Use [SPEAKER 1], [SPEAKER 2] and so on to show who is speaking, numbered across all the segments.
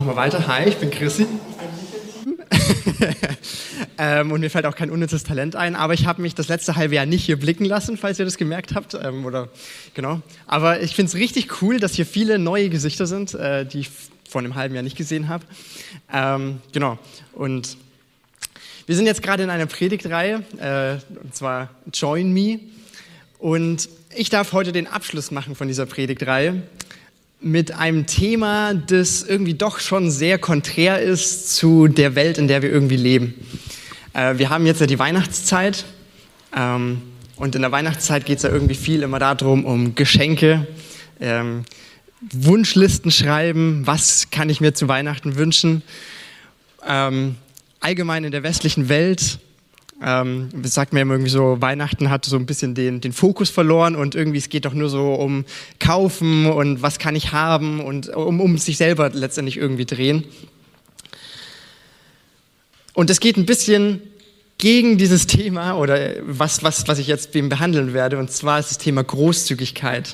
[SPEAKER 1] Mal weiter. Hi, ich bin Chrissy. Und mir fällt auch kein unnützes Talent ein, aber ich habe mich das letzte halbe Jahr nicht hier blicken lassen, falls ihr das gemerkt habt. Genau. Aber ich finde es richtig cool, dass hier viele neue Gesichter sind, die ich vor einem halben Jahr nicht gesehen habe. Genau. Und wir sind jetzt gerade in einer Predigtreihe, und zwar Join Me. Und ich darf heute den Abschluss machen von dieser Predigtreihe mit einem Thema, das irgendwie doch schon sehr konträr ist zu der Welt, in der wir irgendwie leben. Wir haben jetzt ja die Weihnachtszeit und in der Weihnachtszeit geht es ja irgendwie viel immer darum, um Geschenke, Wunschlisten schreiben, was kann ich mir zu Weihnachten wünschen. Allgemein in der westlichen Welt sagt mir immer irgendwie so, Weihnachten hat so ein bisschen den Fokus verloren und irgendwie es geht doch nur so um Kaufen und was kann ich haben und um sich selber letztendlich irgendwie drehen. Und es geht ein bisschen gegen dieses Thema oder was ich jetzt behandeln werde, und zwar ist das Thema Großzügigkeit.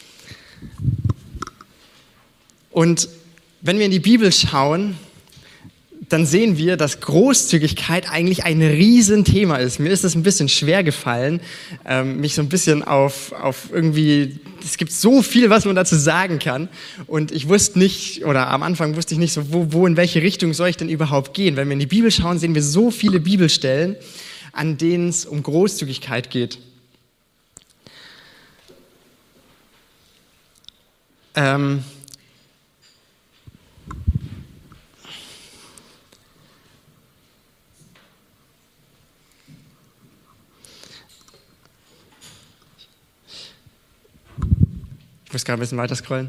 [SPEAKER 1] Und wenn wir in die Bibel schauen, dann sehen wir, dass Großzügigkeit eigentlich ein Riesenthema ist. Mir ist es ein bisschen schwer gefallen, mich so ein bisschen auf irgendwie, es gibt so viel, was man dazu sagen kann. Und ich wusste nicht, oder am Anfang wusste ich nicht so, wo in welche Richtung soll ich denn überhaupt gehen? Wenn wir in die Bibel schauen, sehen wir so viele Bibelstellen, an denen es um Großzügigkeit geht. Ich muss gerade ein bisschen weiter scrollen.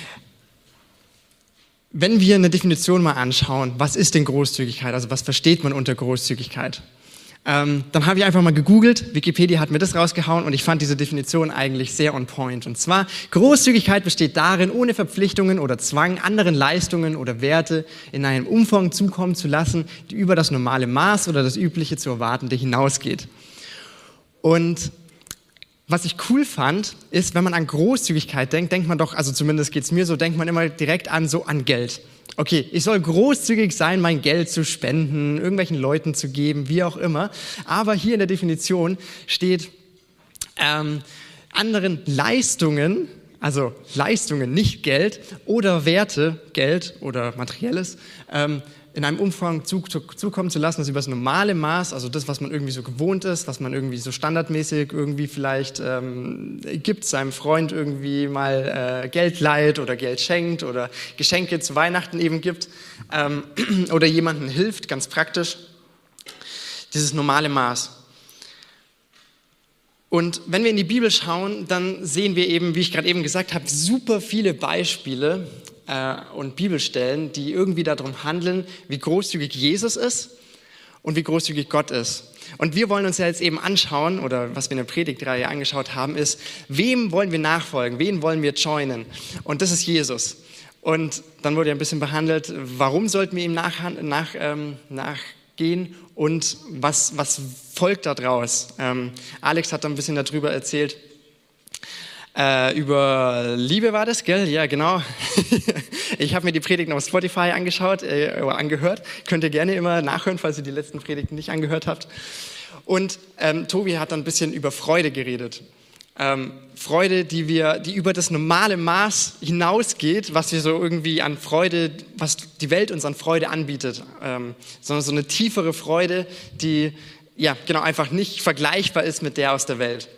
[SPEAKER 1] Wenn wir eine Definition mal anschauen, was ist denn Großzügigkeit? Also was versteht man unter Großzügigkeit? Dann habe ich einfach mal gegoogelt, Wikipedia hat mir das rausgehauen und ich fand diese Definition eigentlich sehr on point. Und zwar, Großzügigkeit besteht darin, ohne Verpflichtungen oder Zwang anderen Leistungen oder Werte in einem Umfang zukommen zu lassen, die über das normale Maß oder das übliche zu Erwartende hinausgeht. Und was ich cool fand, ist, wenn man an Großzügigkeit denkt man doch, also zumindest geht es mir so, denkt man immer direkt an Geld. Okay, ich soll großzügig sein, mein Geld zu spenden, irgendwelchen Leuten zu geben, wie auch immer. Aber hier in der Definition steht anderen Leistungen, also Leistungen, nicht Geld, oder Werte, Geld oder Materielles, in einem Umfang zukommen zu lassen, das über das normale Maß, also das, was man irgendwie so gewohnt ist, was man irgendwie so standardmäßig irgendwie vielleicht gibt, seinem Freund irgendwie mal Geld leiht oder Geld schenkt oder Geschenke zu Weihnachten eben gibt oder jemandem hilft, ganz praktisch. Dieses normale Maß. Und wenn wir in die Bibel schauen, dann sehen wir eben, wie ich gerade eben gesagt habe, super viele Beispiele und Bibelstellen, die irgendwie darum handeln, wie großzügig Jesus ist und wie großzügig Gott ist. Und wir wollen uns ja jetzt eben anschauen, oder was wir in der Predigtreihe angeschaut haben, ist, wem wollen wir nachfolgen, wen wollen wir joinen? Und das ist Jesus. Und dann wurde ja ein bisschen behandelt, warum sollten wir ihm nachgehen und was folgt daraus? Alex hat da ein bisschen darüber erzählt. Über Liebe war das, gell? Ja, genau. Ich habe mir die Predigten auf Spotify angehört. Könnt ihr gerne immer nachhören, falls ihr die letzten Predigten nicht angehört habt. Und Tobi hat dann ein bisschen über Freude geredet. Freude, die über das normale Maß hinausgeht, was wir so irgendwie an Freude, was die Welt uns an Freude anbietet. Sondern so eine tiefere Freude, die ja genau einfach nicht vergleichbar ist mit der aus der Welt.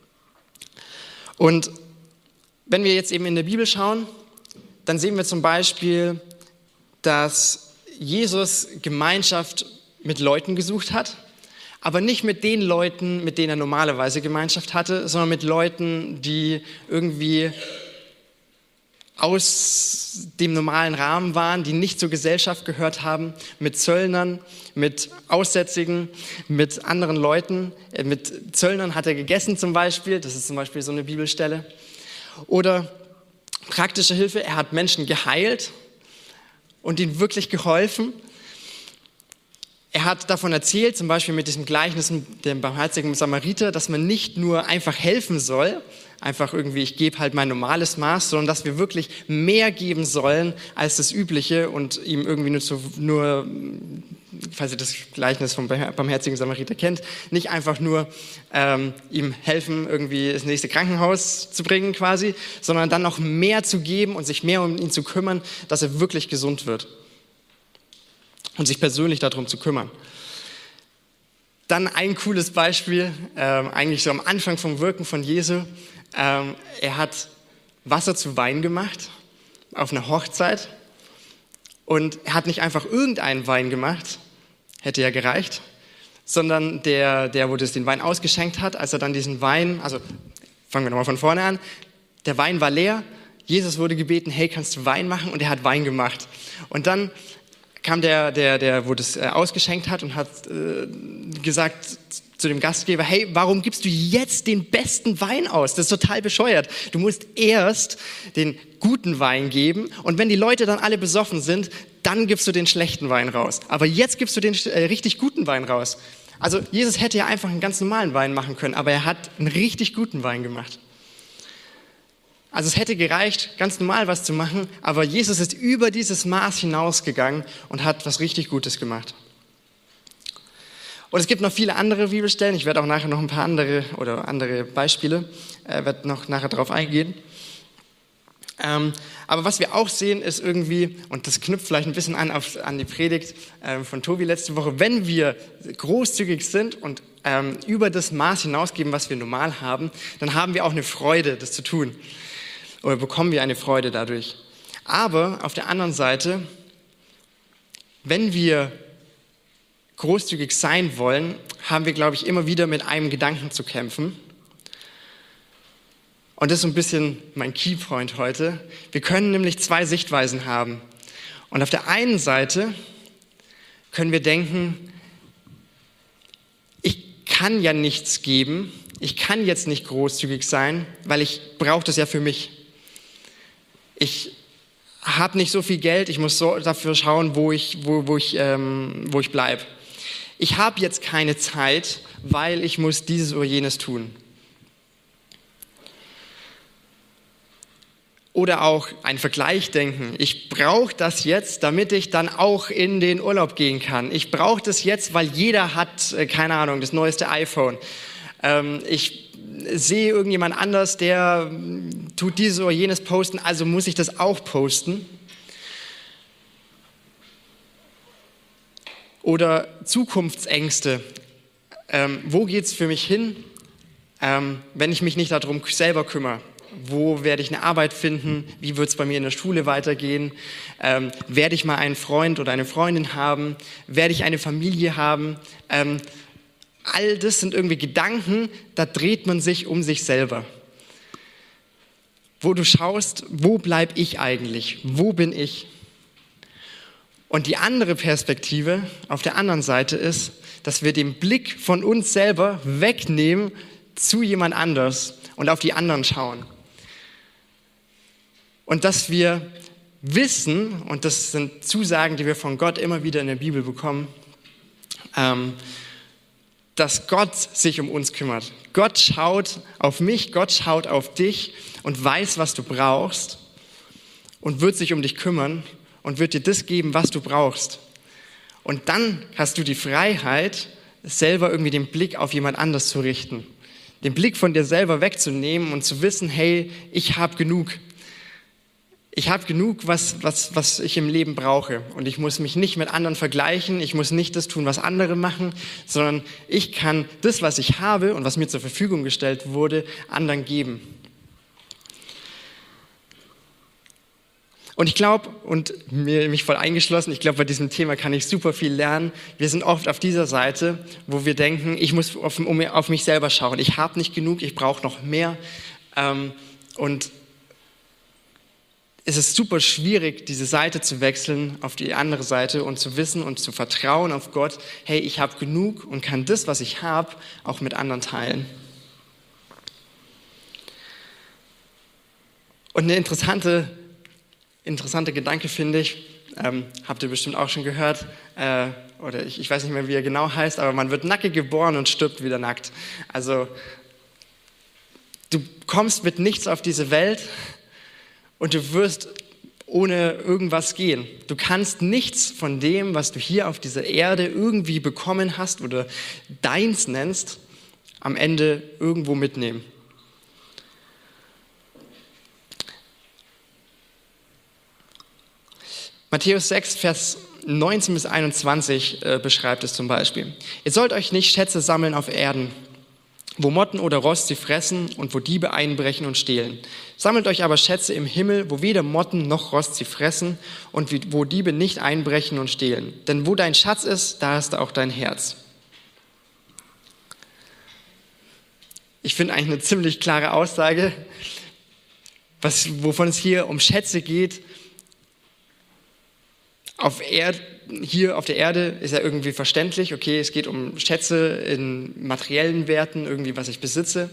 [SPEAKER 1] Und wenn wir jetzt eben in der Bibel schauen, dann sehen wir zum Beispiel, dass Jesus Gemeinschaft mit Leuten gesucht hat, aber nicht mit den Leuten, mit denen er normalerweise Gemeinschaft hatte, sondern mit Leuten, die irgendwie aus dem normalen Rahmen waren, die nicht zur Gesellschaft gehört haben, mit Zöllnern, mit Aussätzigen, mit anderen Leuten. Mit Zöllnern hat er gegessen zum Beispiel, das ist zum Beispiel so eine Bibelstelle. Oder praktische Hilfe, er hat Menschen geheilt und ihnen wirklich geholfen. Er hat davon erzählt, zum Beispiel mit diesem Gleichnis dem barmherzigen Samariter, dass man nicht nur einfach helfen soll, einfach irgendwie, ich gebe halt mein normales Maß, sondern dass wir wirklich mehr geben sollen als das Übliche und ihm irgendwie nur falls ihr das Gleichnis vom barmherzigen Samariter kennt, nicht einfach nur ihm helfen, irgendwie ins nächste Krankenhaus zu bringen quasi, sondern dann noch mehr zu geben und sich mehr um ihn zu kümmern, dass er wirklich gesund wird und sich persönlich darum zu kümmern. Dann ein cooles Beispiel, eigentlich so am Anfang vom Wirken von Jesu. Er hat Wasser zu Wein gemacht auf einer Hochzeit und er hat nicht einfach irgendeinen Wein gemacht, hätte ja gereicht, sondern der, wo das den Wein ausgeschenkt hat, als er dann diesen Wein, also fangen wir nochmal von vorne an, der Wein war leer, Jesus wurde gebeten, hey, kannst du Wein machen? Und er hat Wein gemacht. Und dann kam der wo das ausgeschenkt hat und hat gesagt zu dem Gastgeber, hey, warum gibst du jetzt den besten Wein aus? Das ist total bescheuert. Du musst erst den guten Wein geben und wenn die Leute dann alle besoffen sind, dann gibst du den schlechten Wein raus. Aber jetzt gibst du den richtig guten Wein raus. Also Jesus hätte ja einfach einen ganz normalen Wein machen können, aber er hat einen richtig guten Wein gemacht. Also es hätte gereicht, ganz normal was zu machen, aber Jesus ist über dieses Maß hinausgegangen und hat was richtig Gutes gemacht. Und es gibt noch viele andere Bibelstellen, ich werde auch nachher noch ein paar andere Beispiele, werde noch nachher darauf eingehen. Aber was wir auch sehen ist irgendwie, und das knüpft vielleicht ein bisschen an die Predigt von Tobi letzte Woche, wenn wir großzügig sind und über das Maß hinausgeben, was wir normal haben, dann haben wir auch eine Freude, das zu tun. Oder bekommen wir eine Freude dadurch. Aber auf der anderen Seite, wenn wir großzügig sein wollen, haben wir, glaube ich, immer wieder mit einem Gedanken zu kämpfen. Und das ist so ein bisschen mein Keypoint heute. Wir können nämlich zwei Sichtweisen haben. Und auf der einen Seite können wir denken, ich kann ja nichts geben, ich kann jetzt nicht großzügig sein, weil ich brauche das ja für mich. Ich habe nicht so viel Geld, ich muss so dafür schauen, wo ich bleibe. Ich habe jetzt keine Zeit, weil ich muss dieses oder jenes tun. Oder auch ein Vergleich denken. Ich brauche das jetzt, damit ich dann auch in den Urlaub gehen kann. Ich brauche das jetzt, weil jeder hat, keine Ahnung, das neueste iPhone. Ich sehe irgendjemand anders, der tut dieses oder jenes posten, also muss ich das auch posten. Oder Zukunftsängste. Wo geht es für mich hin, wenn ich mich nicht darum selber kümmere? Wo werde ich eine Arbeit finden? Wie wird es bei mir in der Schule weitergehen? Werde ich mal einen Freund oder eine Freundin haben? Werde ich eine Familie haben? All das sind irgendwie Gedanken, da dreht man sich um sich selber. Wo du schaust, wo bleibe ich eigentlich? Wo bin ich? Und die andere Perspektive auf der anderen Seite ist, dass wir den Blick von uns selber wegnehmen zu jemand anders und auf die anderen schauen. Und dass wir wissen, und das sind Zusagen, die wir von Gott immer wieder in der Bibel bekommen, dass Gott sich um uns kümmert. Gott schaut auf mich, Gott schaut auf dich und weiß, was du brauchst und wird sich um dich kümmern und wird dir das geben, was du brauchst. Und dann hast du die Freiheit, selber irgendwie den Blick auf jemand anders zu richten. Den Blick von dir selber wegzunehmen und zu wissen, hey, ich habe genug. Ich habe genug, was ich im Leben brauche. Und ich muss mich nicht mit anderen vergleichen. Ich muss nicht das tun, was andere machen, sondern ich kann das, was ich habe und was mir zur Verfügung gestellt wurde, anderen geben. Und ich glaube, und mich voll eingeschlossen, ich glaube, bei diesem Thema kann ich super viel lernen. Wir sind oft auf dieser Seite, wo wir denken, ich muss auf mich selber schauen. Ich habe nicht genug, ich brauche noch mehr. Und es ist super schwierig, diese Seite zu wechseln auf die andere Seite und zu wissen und zu vertrauen auf Gott, hey, ich habe genug und kann das, was ich habe, auch mit anderen teilen. Und eine interessante Gedanke finde ich, Habt ihr bestimmt auch schon gehört. Oder ich weiß nicht mehr, wie er genau heißt, aber man wird nackig geboren und stirbt wieder nackt. Also du kommst mit nichts auf diese Welt und du wirst ohne irgendwas gehen. Du kannst nichts von dem, was du hier auf dieser Erde irgendwie bekommen hast oder deins nennst, am Ende irgendwo mitnehmen. Matthäus 6, Vers 19 bis 21 beschreibt es zum Beispiel. Ihr sollt euch nicht Schätze sammeln auf Erden, wo Motten oder Rost sie fressen und wo Diebe einbrechen und stehlen. Sammelt euch aber Schätze im Himmel, wo weder Motten noch Rost sie fressen und wo Diebe nicht einbrechen und stehlen. Denn wo dein Schatz ist, da ist auch dein Herz. Ich finde eigentlich eine ziemlich klare Aussage, wovon es hier um Schätze geht. Hier auf der Erde ist ja irgendwie verständlich, okay, es geht um Schätze in materiellen Werten, irgendwie was ich besitze.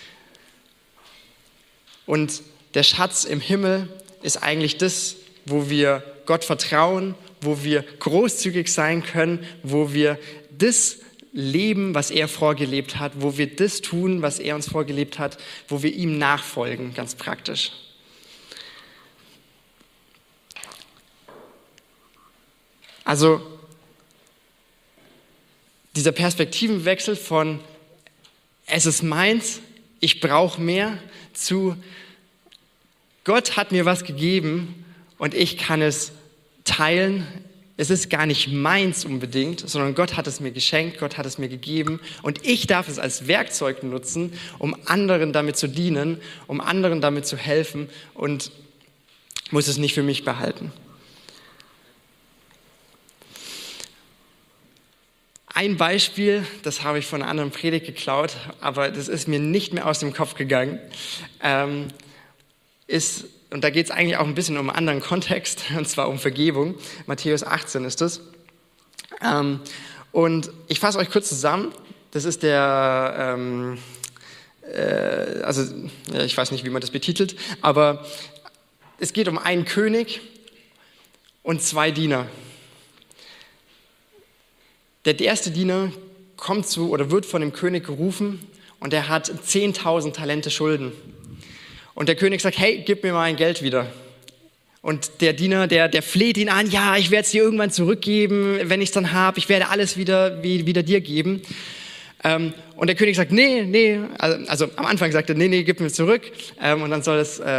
[SPEAKER 1] Und der Schatz im Himmel ist eigentlich das, wo wir Gott vertrauen, wo wir großzügig sein können, wo wir das leben, was er vorgelebt hat, wo wir das tun, was er uns vorgelebt hat, wo wir ihm nachfolgen, ganz praktisch. Also dieser Perspektivenwechsel von es ist meins, ich brauche mehr, zu Gott hat mir was gegeben und ich kann es teilen. Es ist gar nicht meins unbedingt, sondern Gott hat es mir geschenkt, Gott hat es mir gegeben und ich darf es als Werkzeug nutzen, um anderen damit zu dienen, um anderen damit zu helfen und muss es nicht für mich behalten. Ein Beispiel, das habe ich von einer anderen Predigt geklaut, aber das ist mir nicht mehr aus dem Kopf gegangen, und da geht es eigentlich auch ein bisschen um einen anderen Kontext, und zwar um Vergebung. Matthäus 18 ist das. Und ich fasse euch kurz zusammen. Das ist der, ich weiß nicht, wie man das betitelt, aber es geht um einen König und 2 Diener. Der erste Diener wird von dem König gerufen und er hat 10.000 Talente Schulden. Und der König sagt, hey, gib mir mein Geld wieder. Und der Diener, der fleht ihn an, ja, ich werde es dir irgendwann zurückgeben, wenn ich es dann habe, ich werde alles wieder dir geben. Und der König sagt, nee, also am Anfang sagt er, nee, gib mir zurück. Und dann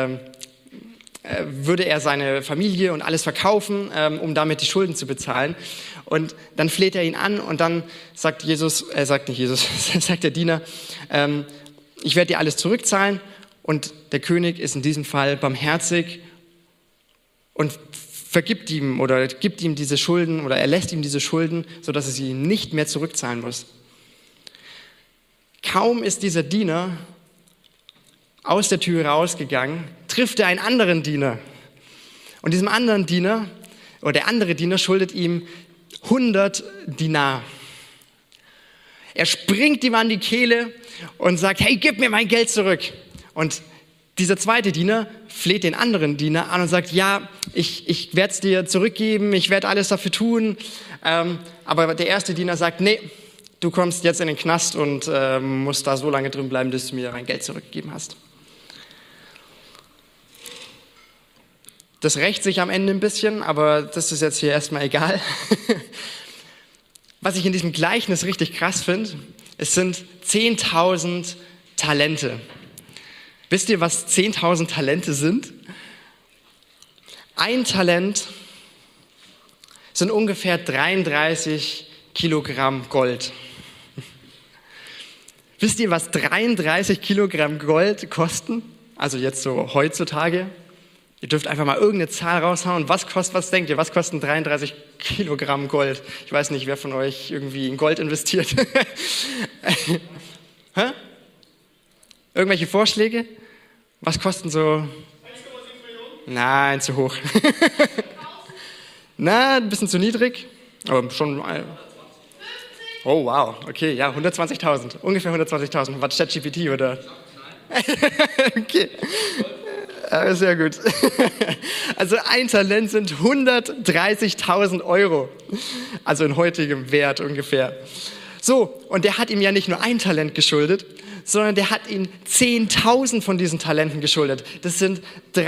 [SPEAKER 1] würde er seine Familie und alles verkaufen, um damit die Schulden zu bezahlen. Und dann fleht er ihn an und dann sagt der Diener, ich werde dir alles zurückzahlen. Und der König ist in diesem Fall barmherzig und vergibt ihm oder gibt ihm diese Schulden oder erlässt ihm diese Schulden, sodass er sie nicht mehr zurückzahlen muss. Kaum ist dieser Diener aus der Tür rausgegangen, trifft er einen anderen Diener. Und diesem anderen Diener, oder der andere Diener, schuldet ihm 100 Dinar. Er springt ihm an die Kehle und sagt, hey, gib mir mein Geld zurück. Und dieser zweite Diener fleht den anderen Diener an und sagt, ja, ich werde es dir zurückgeben, ich werde alles dafür tun. Aber der erste Diener sagt, nee, du kommst jetzt in den Knast und musst da so lange drin bleiben, bis du mir mein Geld zurückgegeben hast. Das rächt sich am Ende ein bisschen, aber das ist jetzt hier erstmal egal. Was ich in diesem Gleichnis richtig krass finde, es sind 10.000 Talente. Wisst ihr, was 10.000 Talente sind? Ein Talent sind ungefähr 33 Kilogramm Gold. Wisst ihr, was 33 Kilogramm Gold kosten? Also jetzt so heutzutage. Ihr dürft einfach mal irgendeine Zahl raushauen. Was denkt ihr, was kosten 33 Kilogramm Gold? Ich weiß nicht, wer von euch irgendwie in Gold investiert. Hä? Irgendwelche Vorschläge? Was kosten so? 1,7 Millionen? Nein, zu hoch. Na, ein bisschen zu niedrig, aber schon. Oh wow, okay, ja, 120.000, ungefähr 120.000. Was ChatGPT oder? Okay. Sehr gut. Also ein Talent sind 130.000 Euro. Also in heutigem Wert ungefähr. So, und der hat ihm ja nicht nur ein Talent geschuldet, sondern der hat ihm 10.000 von diesen Talenten geschuldet. Das sind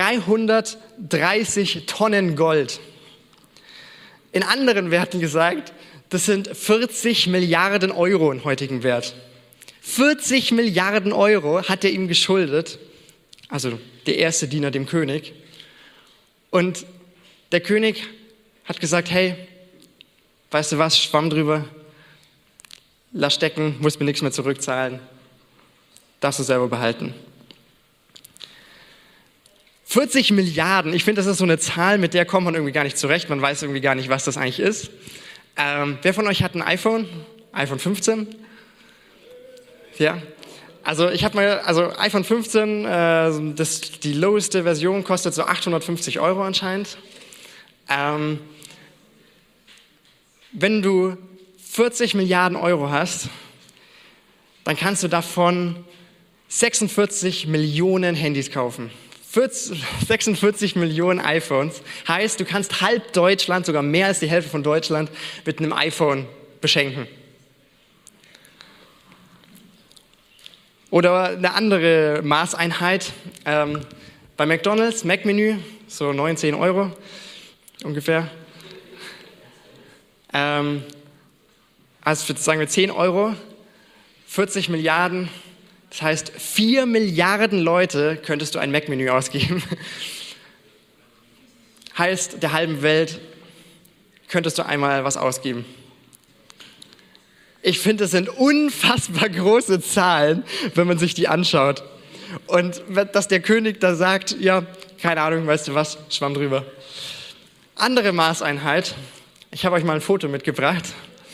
[SPEAKER 1] 330 Tonnen Gold. In anderen Werten gesagt, das sind 40 Milliarden Euro in heutigem Wert. 40 Milliarden Euro hat er ihm geschuldet, also der erste Diener dem König. Und der König hat gesagt, hey, weißt du was, schwamm drüber, lass stecken, musst mir nichts mehr zurückzahlen, darfst du selber behalten. 40 Milliarden, ich finde, das ist so eine Zahl, mit der kommt man irgendwie gar nicht zurecht, man weiß irgendwie gar nicht, was das eigentlich ist. Wer von euch hat ein iPhone? iPhone 15? Ja. Also iPhone 15, die loweste Version kostet so 850 Euro anscheinend. Wenn du 40 Milliarden Euro hast, dann kannst du davon 46 Millionen Handys kaufen. 46 Millionen iPhones. Heißt, du kannst halb Deutschland, sogar mehr als die Hälfte von Deutschland, mit einem iPhone beschenken. Oder eine andere Maßeinheit. Bei McDonald's, Mac-Menü, so 19 Euro ungefähr. Also sagen wir 10 Euro, 40 Milliarden. Das heißt, 4 Milliarden Leute könntest du ein Mac-Menü ausgeben. Heißt, der halben Welt könntest du einmal was ausgeben. Ich finde, das sind unfassbar große Zahlen, wenn man sich die anschaut. Und dass der König da sagt, ja, keine Ahnung, weißt du was, schwamm drüber. Andere Maßeinheit, ich habe euch mal ein Foto mitgebracht,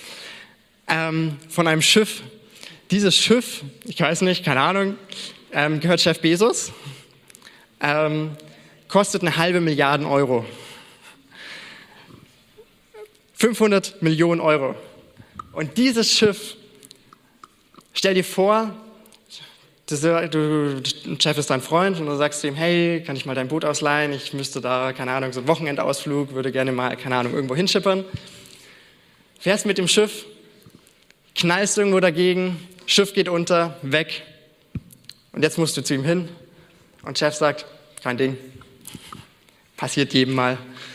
[SPEAKER 1] von einem Schiff. Dieses Schiff, ich weiß nicht, keine Ahnung, gehört Jeff Bezos, kostet 1,5 Milliarden Euro. 500 Millionen Euro. Und dieses Schiff, stell dir vor, Jeff ist dein Freund und du sagst zu ihm, hey, kann ich mal dein Boot ausleihen? Ich müsste da, keine Ahnung, so einen Wochenendausflug, würde gerne mal, keine Ahnung, irgendwo hinschippern. Fährst mit dem Schiff, knallst irgendwo dagegen, Schiff geht unter, weg. Und jetzt musst du zu ihm hin. Und Jeff sagt, kein Ding. Passiert jedem mal.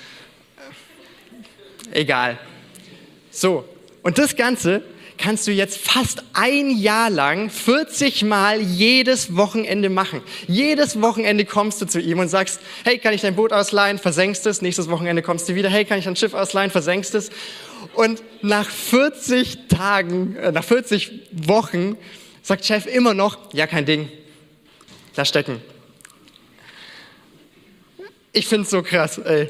[SPEAKER 1] Egal. So, und das Ganze kannst du jetzt fast ein Jahr lang 40 Mal jedes Wochenende machen. Jedes Wochenende kommst du zu ihm und sagst, hey, kann ich dein Boot ausleihen? Versenkst es. Nächstes Wochenende kommst du wieder, hey, kann ich dein Schiff ausleihen? Versenkst es. Und nach 40 Wochen sagt Jeff immer noch, ja, kein Ding, lass stecken. Ich finde es so krass, ey.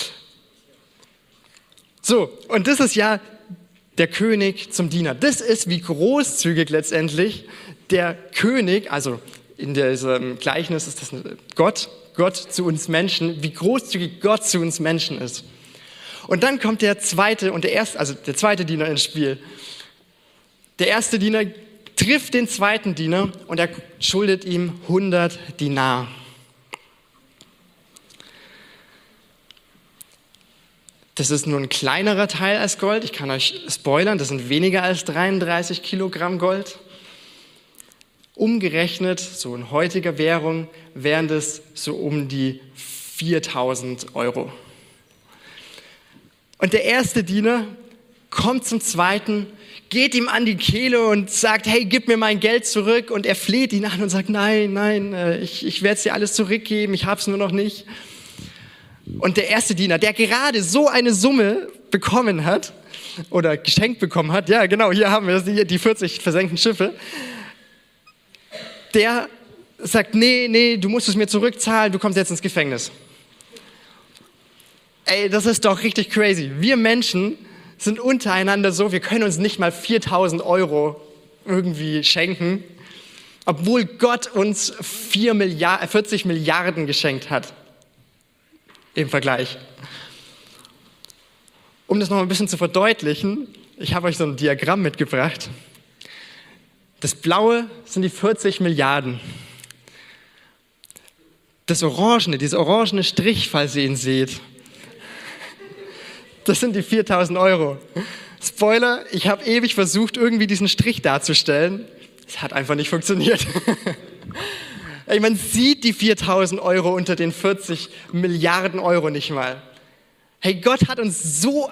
[SPEAKER 1] So, und das ist ja der König zum Diener. Das ist, wie großzügig letztendlich der König, also in diesem Gleichnis ist das Gott zu uns Menschen, wie großzügig Gott zu uns Menschen ist. Und dann kommt der zweite Diener ins Spiel. Der erste Diener trifft den zweiten Diener und er schuldet ihm 100 Dinar. Das ist nur ein kleinerer Teil als Gold. Ich kann euch spoilern, das sind weniger als 33 Kilogramm Gold. Umgerechnet, so in heutiger Währung, wären das so um die 4.000 Euro. Und der erste Diener kommt zum zweiten, geht ihm an die Kehle und sagt, hey, gib mir mein Geld zurück. Und er fleht ihn an und sagt, nein, ich werde es dir alles zurückgeben, ich habe es nur noch nicht. Und der erste Diener, der gerade so eine Summe bekommen hat oder geschenkt bekommen hat, ja genau, hier haben wir die 40 versenkten Schiffe, der sagt, nee, du musst es mir zurückzahlen, du kommst jetzt ins Gefängnis. Ey, das ist doch richtig crazy. Wir Menschen sind untereinander so, wir können uns nicht mal 4.000 Euro irgendwie schenken, obwohl Gott uns 40 Milliarden geschenkt hat. Im Vergleich. Um das noch ein bisschen zu verdeutlichen, ich habe euch so ein Diagramm mitgebracht. Das Blaue sind die 40 Milliarden. dieser orangene Strich, falls ihr ihn seht, das sind die 4.000 Euro. Spoiler, ich habe ewig versucht, irgendwie diesen Strich darzustellen. Es hat einfach nicht funktioniert. Man sieht die 4.000 Euro unter den 40 Milliarden Euro nicht mal. Hey, Gott hat uns so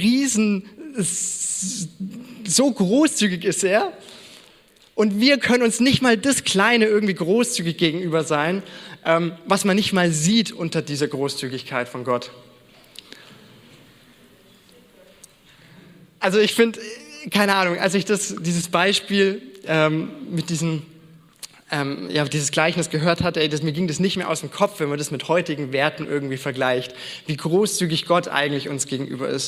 [SPEAKER 1] so großzügig ist er. Und wir können uns nicht mal das Kleine irgendwie großzügig gegenüber sein, was man nicht mal sieht unter dieser Großzügigkeit von Gott. Also ich finde, keine Ahnung, als ich dieses Beispiel mit dieses Gleichnis gehört hatte, mir ging das nicht mehr aus dem Kopf, wenn man das mit heutigen Werten irgendwie vergleicht, wie großzügig Gott eigentlich uns gegenüber ist.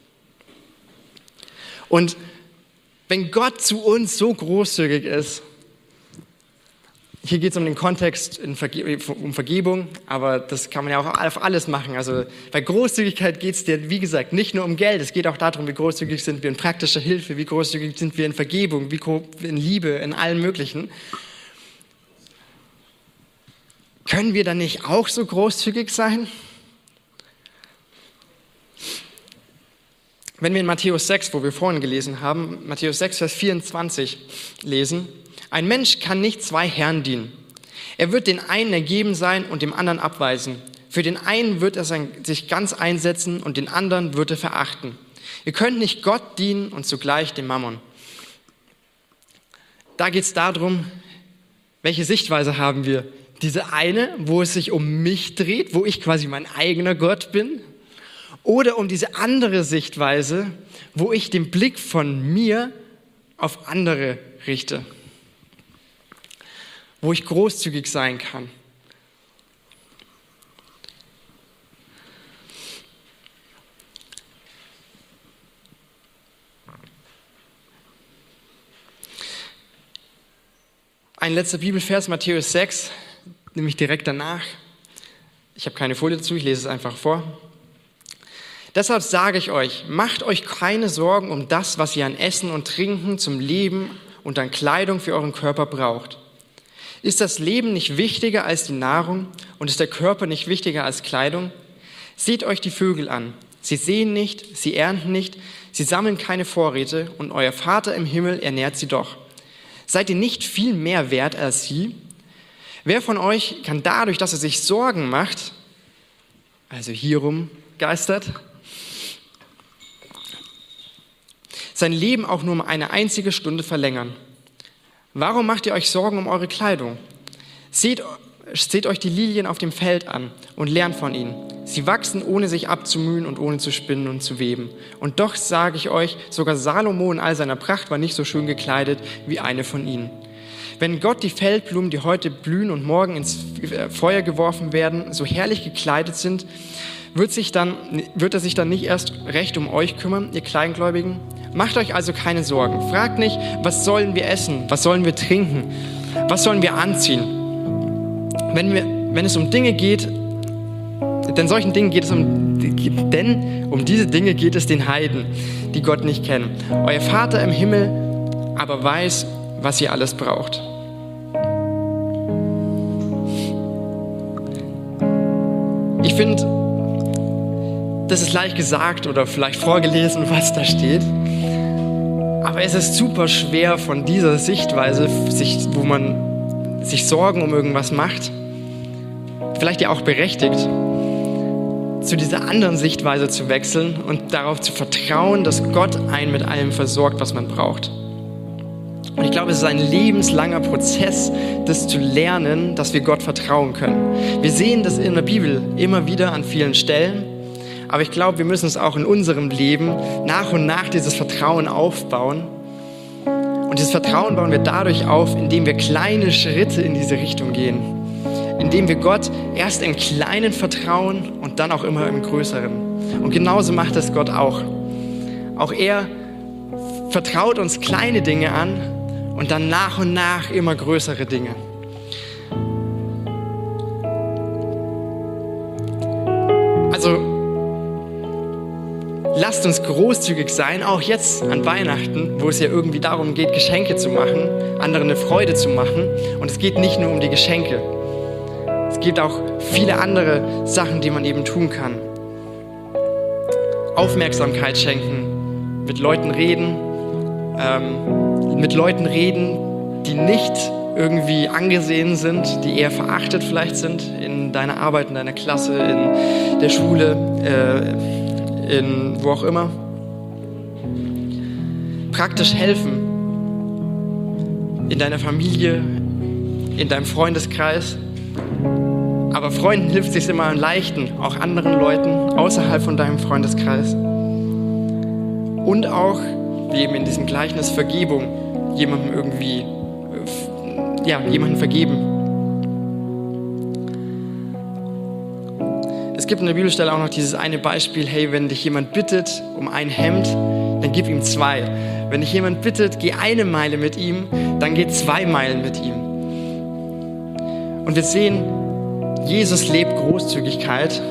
[SPEAKER 1] Und wenn Gott zu uns so großzügig ist, hier geht es um den Kontext um Vergebung, aber das kann man ja auch auf alles machen. Also bei Großzügigkeit geht es dir, wie gesagt, nicht nur um Geld. Es geht auch darum, wie großzügig sind wir in praktischer Hilfe, wie großzügig sind wir in Vergebung, in Liebe, in allem Möglichen. Können wir dann nicht auch so großzügig sein? Wenn wir in Matthäus 6, wo wir vorhin gelesen haben, Matthäus 6, Vers 24 lesen, ein Mensch kann nicht zwei Herren dienen. Er wird den einen ergeben sein und dem anderen abweisen. Für den einen wird er sich ganz einsetzen und den anderen wird er verachten. Ihr könnt nicht Gott dienen und zugleich dem Mammon. Da geht es darum, welche Sichtweise haben wir? Diese eine, wo es sich um mich dreht, wo ich quasi mein eigener Gott bin? Oder um diese andere Sichtweise, wo ich den Blick von mir auf andere richte? Wo ich großzügig sein kann. Ein letzter Bibelvers, Matthäus 6, nämlich direkt danach. Ich habe keine Folie dazu, ich lese es einfach vor. Deshalb sage ich euch, macht euch keine Sorgen um das, was ihr an Essen und Trinken zum Leben und an Kleidung für euren Körper braucht. Ist das Leben nicht wichtiger als die Nahrung und ist der Körper nicht wichtiger als Kleidung? Seht euch die Vögel an. Sie säen nicht, sie ernten nicht, sie sammeln keine Vorräte und euer Vater im Himmel ernährt sie doch. Seid ihr nicht viel mehr wert als sie? Wer von euch kann dadurch, dass er sich Sorgen macht, also hierum geistert, sein Leben auch nur um eine einzige Stunde verlängern? Warum macht ihr euch Sorgen um eure Kleidung? Seht euch die Lilien auf dem Feld an und lernt von ihnen. Sie wachsen, ohne sich abzumühen und ohne zu spinnen und zu weben. Und doch sage ich euch, sogar Salomo in all seiner Pracht war nicht so schön gekleidet wie eine von ihnen. Wenn Gott die Feldblumen, die heute blühen und morgen ins Feuer geworfen werden, so herrlich gekleidet sind, wird er sich dann nicht erst recht um euch kümmern, ihr Kleingläubigen? Macht euch also keine Sorgen. Fragt nicht, was sollen wir essen, was sollen wir trinken, was sollen wir anziehen. Wenn es um Dinge geht, denn um diese Dinge geht es den Heiden, die Gott nicht kennen. Euer Vater im Himmel aber weiß, was ihr alles braucht. Ich finde, das ist leicht gesagt oder vielleicht vorgelesen, was da steht. Aber es ist super schwer von dieser Sichtweise, wo man sich Sorgen um irgendwas macht, vielleicht ja auch berechtigt, zu dieser anderen Sichtweise zu wechseln und darauf zu vertrauen, dass Gott einen mit allem versorgt, was man braucht. Und ich glaube, es ist ein lebenslanger Prozess, das zu lernen, dass wir Gott vertrauen können. Wir sehen das in der Bibel immer wieder an vielen Stellen. Aber ich glaube, wir müssen es auch in unserem Leben nach und nach dieses Vertrauen aufbauen. Und dieses Vertrauen bauen wir dadurch auf, indem wir kleine Schritte in diese Richtung gehen. Indem wir Gott erst im Kleinen vertrauen und dann auch immer im Größeren. Und genauso macht es Gott auch. Auch er vertraut uns kleine Dinge an und dann nach und nach immer größere Dinge. Also, lasst uns großzügig sein, auch jetzt an Weihnachten, wo es ja irgendwie darum geht, Geschenke zu machen, anderen eine Freude zu machen. Und es geht nicht nur um die Geschenke. Es gibt auch viele andere Sachen, die man eben tun kann. Aufmerksamkeit schenken, mit Leuten reden, die nicht irgendwie angesehen sind, die eher verachtet vielleicht sind in deiner Arbeit, in deiner Klasse, in der Schule, in wo auch immer. Praktisch helfen in deiner Familie, in deinem Freundeskreis. Aber Freunden hilft es sich immer am leichten, auch anderen Leuten außerhalb von deinem Freundeskreis. Und auch, wie eben in diesem Gleichnis Vergebung, jemandem vergeben. Es gibt in der Bibelstelle auch noch dieses eine Beispiel, hey, wenn dich jemand bittet um ein Hemd, dann gib ihm 2. Wenn dich jemand bittet, geh 1 Meile mit ihm, dann geh 2 Meilen mit ihm. Und wir sehen, Jesus lebt Großzügigkeit.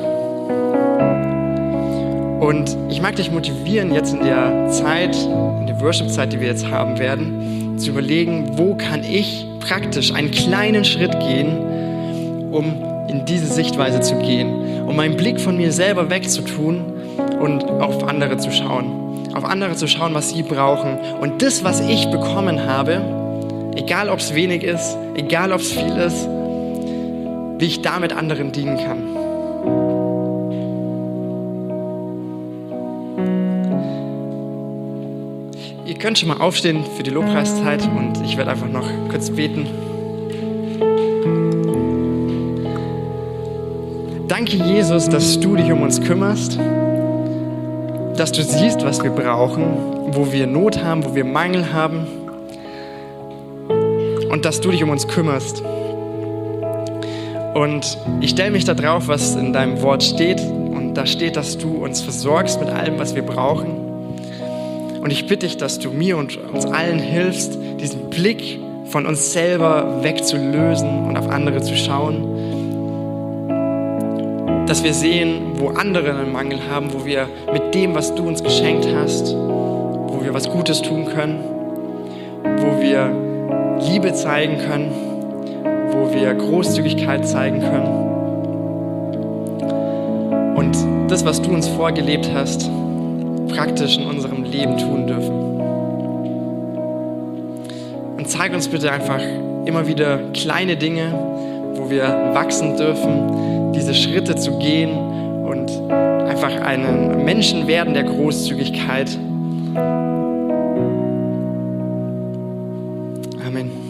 [SPEAKER 1] Und ich mag dich motivieren, jetzt in der Zeit, in der Worship-Zeit, die wir jetzt haben werden, zu überlegen, wo kann ich praktisch einen kleinen Schritt gehen, um in diese Sichtweise zu gehen, um meinen Blick von mir selber wegzutun und auf andere zu schauen. Auf andere zu schauen, was sie brauchen. Und das, was ich bekommen habe, egal ob es wenig ist, egal ob es viel ist, wie ich damit anderen dienen kann. Ihr könnt schon mal aufstehen für die Lobpreiszeit und ich werde einfach noch kurz beten. Danke, Jesus, dass du dich um uns kümmerst, dass du siehst, was wir brauchen, wo wir Not haben, wo wir Mangel haben und dass du dich um uns kümmerst. Und ich stelle mich da drauf, was in deinem Wort steht. Und da steht, dass du uns versorgst mit allem, was wir brauchen. Und ich bitte dich, dass du mir und uns allen hilfst, diesen Blick von uns selber wegzulösen und auf andere zu schauen. Dass wir sehen, wo andere einen Mangel haben, wo wir mit dem, was du uns geschenkt hast, wo wir was Gutes tun können, wo wir Liebe zeigen können, wo wir Großzügigkeit zeigen können. Und das, was du uns vorgelebt hast, praktisch in unserem Leben tun dürfen. Und zeig uns bitte einfach immer wieder kleine Dinge, wo wir wachsen dürfen, diese Schritte zu gehen und einfach einen Menschen werden der Großzügigkeit. Amen.